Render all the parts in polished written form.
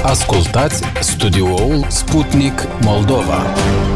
Ascultați studioul Sputnik Moldova.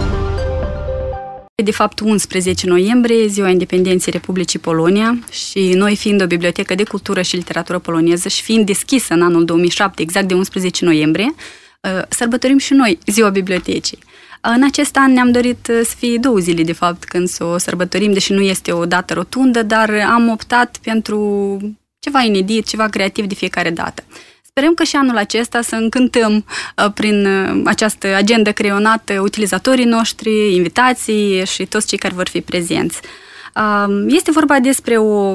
De fapt, 11 noiembrie, Ziua Independenței Republicii Polonia, și noi fiind o bibliotecă de cultură și literatură poloneză și fiind deschisă în anul 2007, exact de 11 noiembrie, sărbătorim și noi Ziua Bibliotecii. În acest an ne-am dorit să fie 2 zile, de fapt, când să o sărbătorim, deși nu este o dată rotundă, dar am optat pentru ceva inedit, ceva creativ de fiecare dată. Sperăm că și anul acesta să încântăm prin această agendă creionată utilizatorii noștri, invitații și toți cei care vor fi prezenți. Este vorba despre o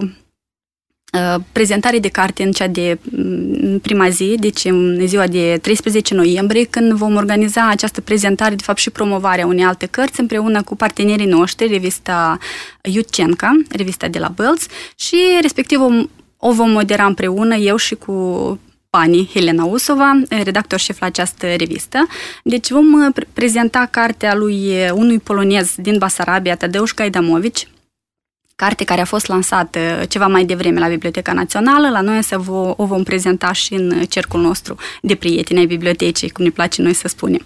prezentare de carte în cea de prima zi, deci în ziua de 13 noiembrie, când vom organiza această prezentare, de fapt și promovarea unei alte cărți, împreună cu partenerii noștri, revista Iudcenca, revista de la Bălți, și respectiv o vom modera împreună eu și cu Pani Helena Usova, redactor șef la această revistă. Deci vom prezenta cartea lui unui polonez din Basarabia, Tadeusz Gajdamovici, carte care a fost lansată ceva mai devreme la Biblioteca Națională. La noi însă o vom prezenta și în cercul nostru de prieteni ai bibliotecii, cum ne place noi să spunem.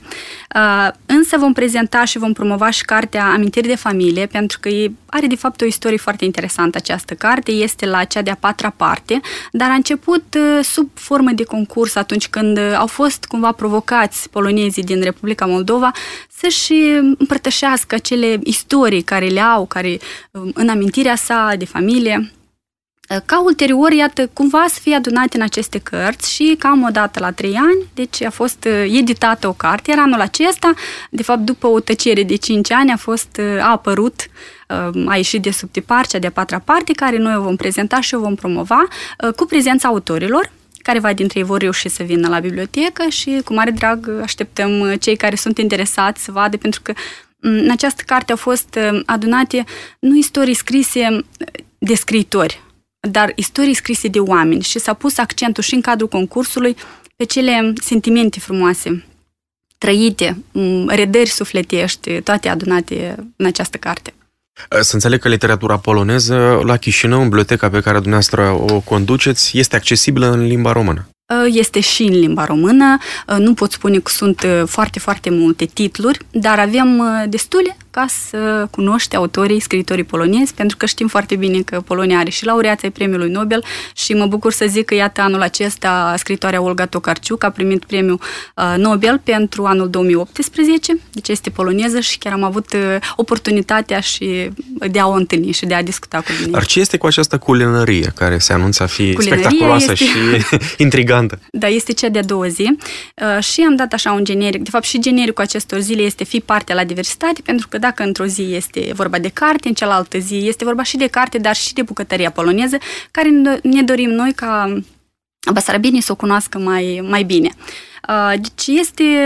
Însă vom prezenta și vom promova și cartea Amintiri de familie, pentru că are de fapt o istorie foarte interesantă această carte. Este la cea de-a 4-a parte, dar a început sub formă de concurs atunci când au fost cumva provocați polonezii din Republica Moldova să-și împărtășească acele istorii care le au, care în amintirea sa de familie, ca ulterior, iată, cumva să fie adunate în aceste cărți și cam o dată la 3 ani, deci a fost editată o carte, iar anul acesta, de fapt, după o tăcere de 5 ani, a apărut, a ieșit de sub tipar, cea de-a 4-a parte, care noi o vom prezenta și o vom promova cu prezența autorilor. Careva dintre ei vor reuși să vină la bibliotecă și cu mare drag așteptăm cei care sunt interesați să vadă, pentru că în această carte au fost adunate nu istorii scrise de scriitori, dar istorii scrise de oameni și s-a pus accentul și în cadrul concursului pe cele sentimente frumoase, trăite, redări sufletești, toate adunate în această carte. Să înțeleg că literatura poloneză la Chișinău, în biblioteca pe care dumneavoastră o conduceți, este accesibilă în limba română. Este și în limba română. Nu pot spune că sunt foarte, foarte multe titluri, dar avem destule ca să cunoști autorii, scriitorii polonezi, pentru că știm foarte bine că Polonia are și laureații Premiului Nobel și mă bucur să zic că, iată, anul acesta scriitoarea Olga Tokarczuk a primit Premiul Nobel pentru anul 2018, deci este poloneză și chiar am avut oportunitatea și de a o întâlni și de a discuta cu mine. Dar ce este cu această culinărie care se anunță a fi spectaculoasă și intrigantă? Da, este cea de-a 2 zi și am dat așa un generic. De fapt, și genericul acestor zile este Fii partea la diversitate, pentru că dacă într-o zi este vorba de carte, în cealaltă zi este vorba și de carte, dar și de bucătăria poloneză, care ne dorim noi ca basarabienii să o cunoască mai bine. Deci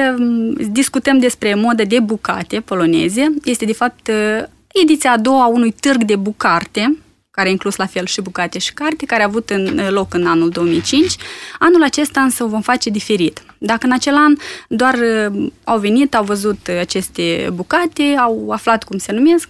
discutăm despre modă de bucate poloneze. Este, de fapt, ediția a 2-a unui târg de bucarte, care a inclus la fel și bucate și carte, care a avut loc în anul 2005. Anul acesta însă o vom face diferit. Dacă în acel an doar au venit, au văzut aceste bucate, au aflat cum se numesc,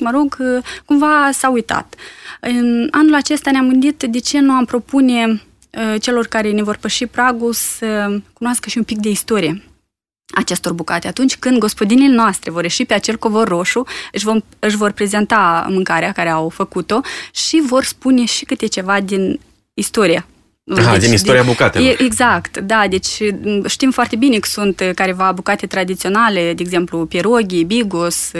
cumva s-au uitat. În anul acesta ne-am gândit de ce nu am propune celor care ne vor păși pragul să cunoască și un pic de istorie acestor bucate. Atunci când gospodinile noastre vor ieși pe acel covor roșu, își vor prezenta mâncarea care au făcut-o și vor spune și câte ceva din istoria. Din istoria bucatelor. Exact, da, deci știm foarte bine că sunt careva bucate tradiționale, de exemplu, pieroghi, bigos,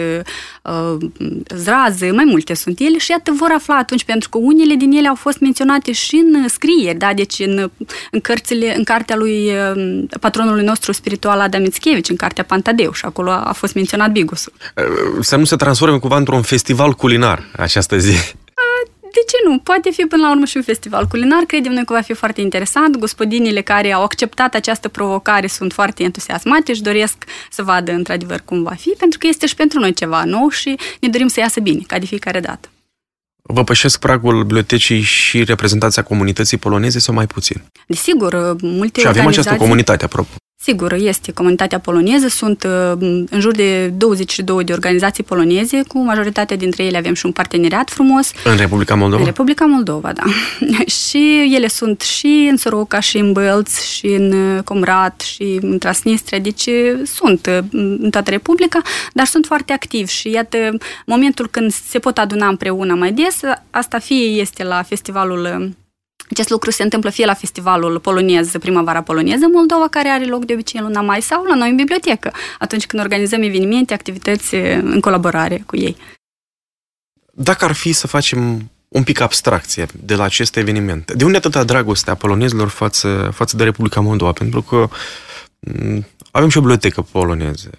zrază, mai multe sunt ele și iată vor afla atunci, pentru că unele din ele au fost menționate și în scrieri, da, deci în cartea lui patronului nostru spiritual Adam Mickiewicz, în cartea Pantadeu, și acolo a fost menționat bigosul. Să nu se transforme cumva într-un festival culinar această zi. De ce nu? Poate fi până la urmă și un festival culinar. Credem noi că va fi foarte interesant. Gospodinile care au acceptat această provocare sunt foarte entuziasmate și doresc să vadă într-adevăr cum va fi, pentru că este și pentru noi ceva nou și ne dorim să iasă bine, ca de fiecare dată. Vă pășesc pragul bibliotecii și reprezentația comunității poloneze sau mai puțin? Desigur, multe și avem organizații... această comunitate, apropo. Sigur, este comunitatea poloneză, sunt în jur de 22 de organizații poloneze, cu majoritatea dintre ele avem și un parteneriat frumos. În Republica Moldova? În Republica Moldova, da. Și ele sunt și în Soroca, și în Bălți, și în Comrat, și în Transnistria, deci sunt în toată Republica, dar sunt foarte activi și iată, momentul când se pot aduna împreună mai des, asta fie este la festivalul. Acest lucru se întâmplă fie la festivalul polonez, Primăvara poloneză Moldova, care are loc de obicei în luna mai, sau la noi în bibliotecă, atunci când organizăm evenimente, activități în colaborare cu ei. Dacă ar fi să facem un pic abstracție de la aceste evenimente, de unde atâta dragostea polonezilor față de Republica Moldova? Pentru că avem și o bibliotecă poloneză,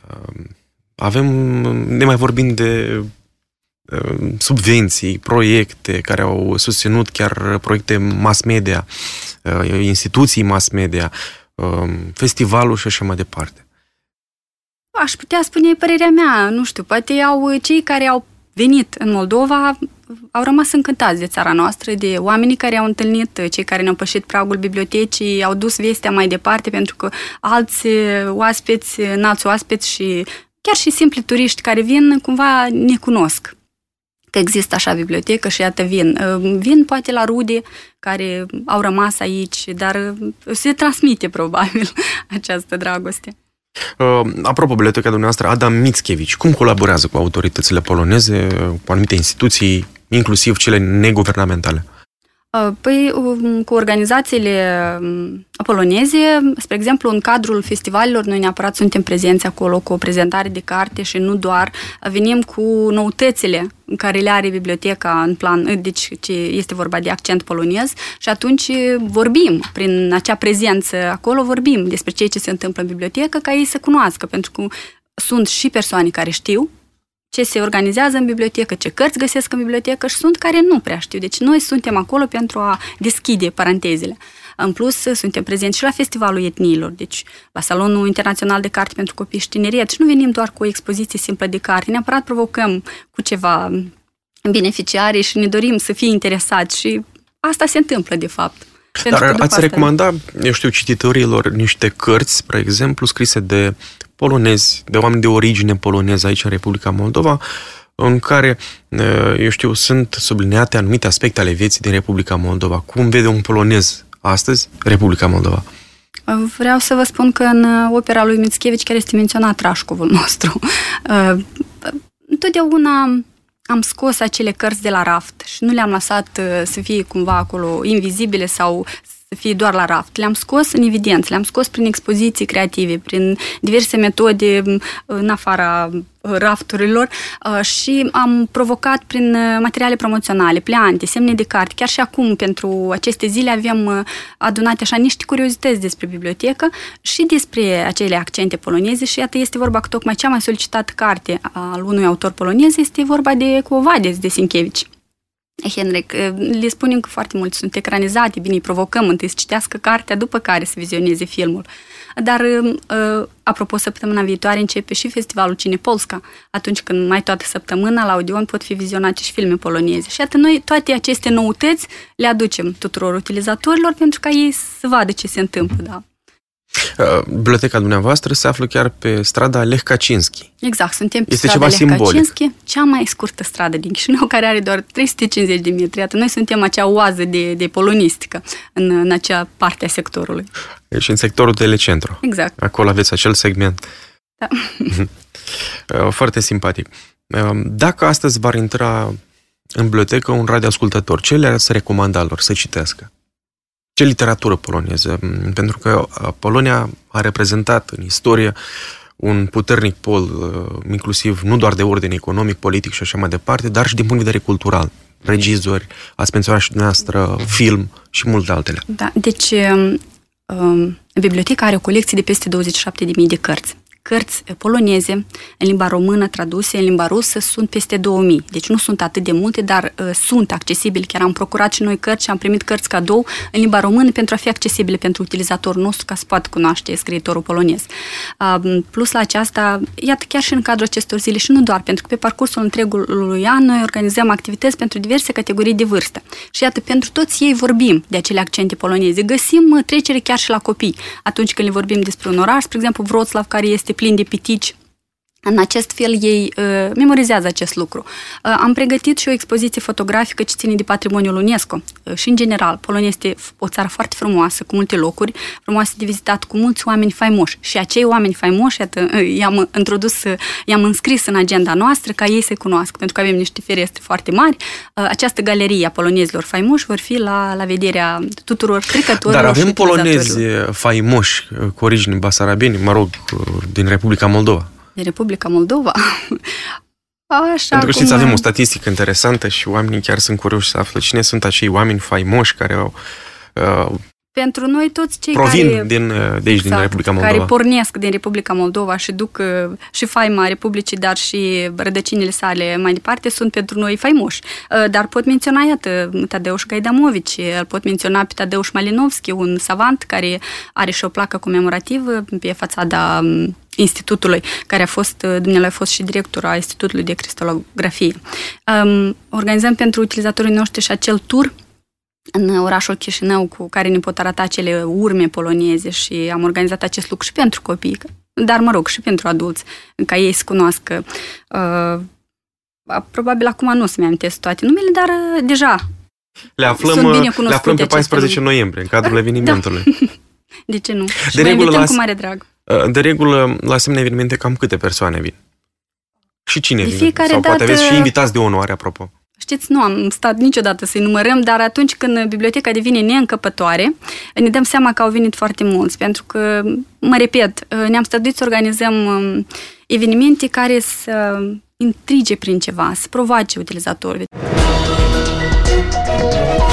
ne mai vorbim de subvenții, proiecte care au susținut chiar proiecte mass media, instituții mass media, festivalul și așa mai departe. Aș putea spune părerea mea, nu știu, poate cei care au venit în Moldova au rămas încântați de țara noastră, de oamenii care au întâlnit, cei care ne-au pășit pragul bibliotecii, au dus vestea mai departe, pentru că alți oaspeți, înalți oaspeți și chiar și simpli turiști care vin, cumva ne cunosc că există așa bibliotecă și iată vin poate la rude care au rămas aici, dar se transmite probabil această dragoste. Apropo, biblioteca dumneavoastră, Adam Mickiewicz, cum colaborează cu autoritățile poloneze, cu anumite instituții, inclusiv cele neguvernamentale? Păi, cu organizațiile poloneze, spre exemplu, în cadrul festivalelor, noi neapărat suntem prezenți acolo cu o prezentare de carte și nu doar, venim cu noutățile care le are biblioteca în plan, deci este vorba de accent polonez și atunci vorbim, prin acea prezență acolo, vorbim despre ceea ce se întâmplă în bibliotecă, ca ei să cunoască, pentru că sunt și persoane care știu ce se organizează în bibliotecă, ce cărți găsesc în bibliotecă și sunt care nu prea știu. Deci noi suntem acolo pentru a deschide parantezele. În plus, suntem prezenți și la Festivalul Etniilor, deci la Salonul Internațional de Carte pentru Copii și Tineret și nu venim doar cu o expoziție simplă de carte, neapărat provocăm cu ceva beneficiari și ne dorim să fie interesați și asta se întâmplă, de fapt. Dar ați recomanda, eu știu, cititorilor niște cărți, spre exemplu, scrise de polonezi, de oameni de origine poloneză aici în Republica Moldova, în care, eu știu, sunt subliniate anumite aspecte ale vieții din Republica Moldova. Cum vede un polonez astăzi Republica Moldova? Vreau să vă spun că în opera lui Mickiewicz, care este menționat Rașcovul nostru, întotdeauna am scos acele cărți de la raft și nu le-am lăsat să fie cumva acolo invizibile sau să fie doar la raft. Le-am scos în evidență, le-am scos prin expoziții creative, prin diverse metode în afara rafturilor și am provocat prin materiale promoționale, pleante, semne de carte. Chiar și acum, pentru aceste zile, avem adunate așa niște curiozități despre bibliotecă și despre acele accente poloneze și iată, este vorba că tocmai cea mai solicitată carte al unui autor polonez este vorba de Quo Vadis de Sienkiewicz. Henrik, le spunem că foarte mulți sunt ecranizate, bine, îi provocăm întâi să citească cartea, după care să vizioneze filmul. Dar, apropo, săptămâna viitoare începe și festivalul Cine Polska, atunci când mai toată săptămâna la Odeon pot fi vizionate și filme poloneze. Și atât noi toate aceste noutăți le aducem tuturor utilizatorilor pentru ca ei să vadă ce se întâmplă, da. Biblioteca dumneavoastră se află chiar pe strada Lech Kaczynski. Exact, suntem pe este strada ceva Lech simbolic. Kaczynski, cea mai scurtă stradă din Chișinău, care are doar 350 de metri. Iată, noi suntem acea oază de polonistică în acea parte a sectorului. Deci în sectorul telecentru. Exact. Acolo aveți acel segment. Da. Foarte simpatic. Dacă astăzi v-ar intra în bibliotecă un radioascultător, ce le-ați recomanda lor să citească? Ce literatură poloneză? Pentru că Polonia a reprezentat în istorie un puternic pol, inclusiv nu doar de ordine economic, politic și așa mai departe, dar și din punct de vedere cultural. Regizori, ați menționat și dumneavoastră, film și multe altele. Da, deci biblioteca are o colecție de peste 27.000 de cărți. cărți poloneze în limba română traduse, în limba rusă sunt peste 2000. Deci nu sunt atât de multe, dar sunt accesibile. Chiar am procurat și noi cărți și am primit cărți cadou în limba română pentru a fi accesibile pentru utilizatorul nostru ca să poată cunoaște scriitorul polonez. Plus la aceasta, iată, chiar și în cadrul acestor zile și nu doar, pentru că pe parcursul întregului an noi organizăm activități pentru diverse categorii de vârstă. Și iată, pentru toți ei vorbim de acele accente poloneze. Găsim trecere chiar și la copii. Atunci când le vorbim despre un oraș, spre exemplu Wrocław, care este plin de pitici, în acest fel ei memorizează acest lucru. Am pregătit și o expoziție fotografică ce ține de patrimoniul UNESCO. Și în general, Polonia este o țară foarte frumoasă, cu multe locuri, frumoase de vizitat, cu mulți oameni faimoși. Și acei oameni faimoși, iată, i-am înscris în agenda noastră ca ei să cunoască, pentru că avem niște ferestre foarte mari. Această galerie a polonezilor faimoși vor fi la vederea tuturor trecătorilor. Dar avem polonezi faimoși cu origini basarabeni, din Republica Moldova. De Republica Moldova. Așa, pentru că știți, avem o statistică interesantă și oamenii chiar sunt curioși să află cine sunt acei oameni faimoși care au pentru noi toți cei provin care din Republica Moldova. Care pornesc din Republica Moldova și duc și faima Republicii, dar și rădăcinile sale mai departe, sunt pentru noi faimoși. Dar pot menționa, iată, Tadeusz Gajdamovici, îl pot menționa pe Tadeusz Malinowski, un savant care are și o placă comemorativă pe fațada institutului, care dumnealui a fost și director a Institutului de Cristalografie. Organizăm pentru utilizatorii noștri și acel tur în orașul Chișinău cu care ne pot arăta acele urme poloneze și am organizat acest lucru și pentru copii, dar mă rog, și pentru adulți, ca ei să cunoască. Probabil acum nu să-mi amintesc toate numele, dar deja le aflăm pe 14 noiembrie, în cadrul evenimentului. Da. De ce nu? Și vă invităm cu mare drag. De regulă, la asemenea evenimente, cam câte persoane vin? Și cine vine? Sau poate aveți și invitați de onoare, apropo? Știți, nu am stat niciodată să-i numărăm, dar atunci când biblioteca devine neîncăpătoare, ne dăm seama că au venit foarte mulți, pentru că, mă repet, ne-am străduit să organizăm evenimente care să intrige prin ceva, să provoace utilizatorii.